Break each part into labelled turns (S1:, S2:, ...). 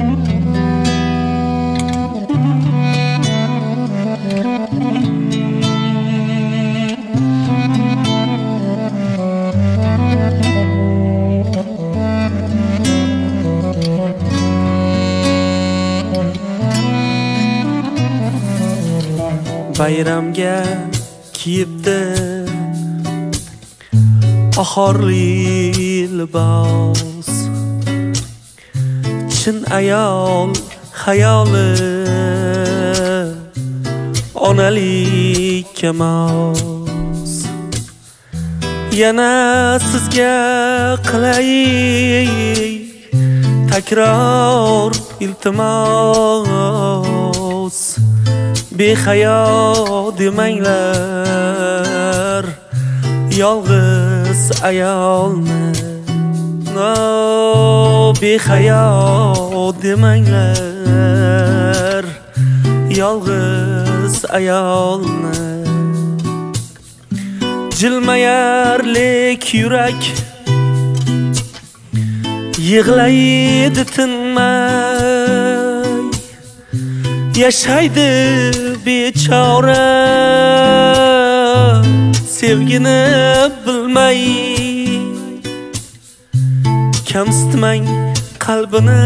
S1: bayramga kiyibdi oxirli libos, chin ayol xayoli onalik mos. Yana sizga qilay takror iltimos, behayo demanglar yolg'iz ayolni, behayo demanglar yolg'iz ayolni. Jilmayarlik yurak yig'laydi tinmay, yashaydi bechora sevgini bilmay. Kamsitmang qalbini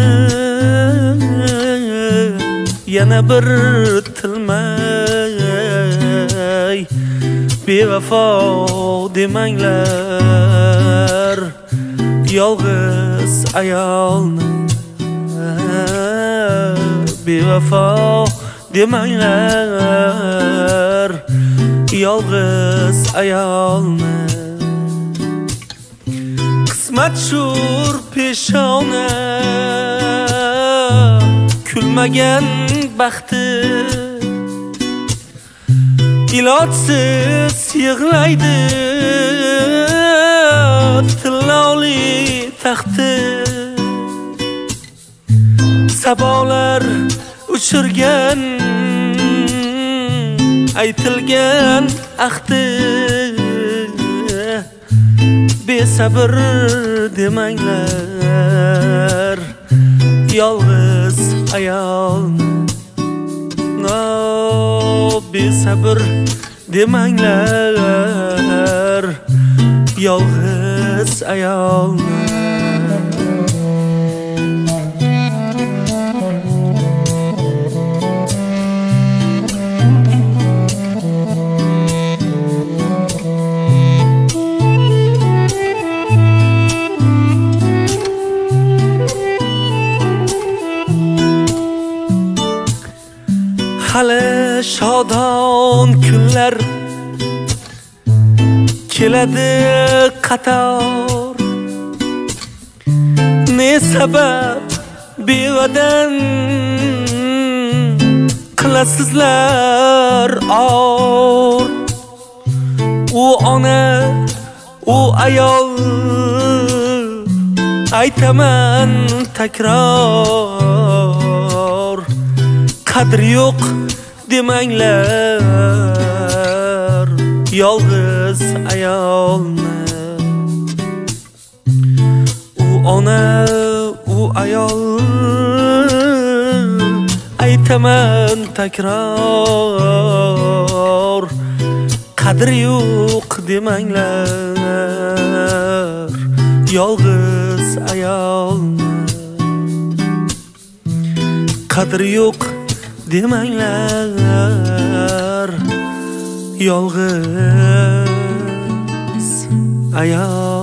S1: yana bir tilmay, bevafo demanglar yolg'iz ayolni, bevafo demanglar yolg'iz ayolni. Qismat shur peshona kulmagan baxti, ilojsiz yig'laydi tillovli taxti. Sabolar uchirgan aytilgan ahdi, besabr demanglar yolg'iz ayolni, besabr demanglar yolg'iz ayolni. Hali shodon kunlar keladi qator, ne sabab bevadan qilasizlar or. U ona, u ayol, aytaman takror, qadri yo'q demanglar yolg'iz ayolni. U ona, u ayol, aytaman takror, qadri yo'q demanglar yolg'iz ayolni, qadri yo'q demanglar yolg'iz ayol.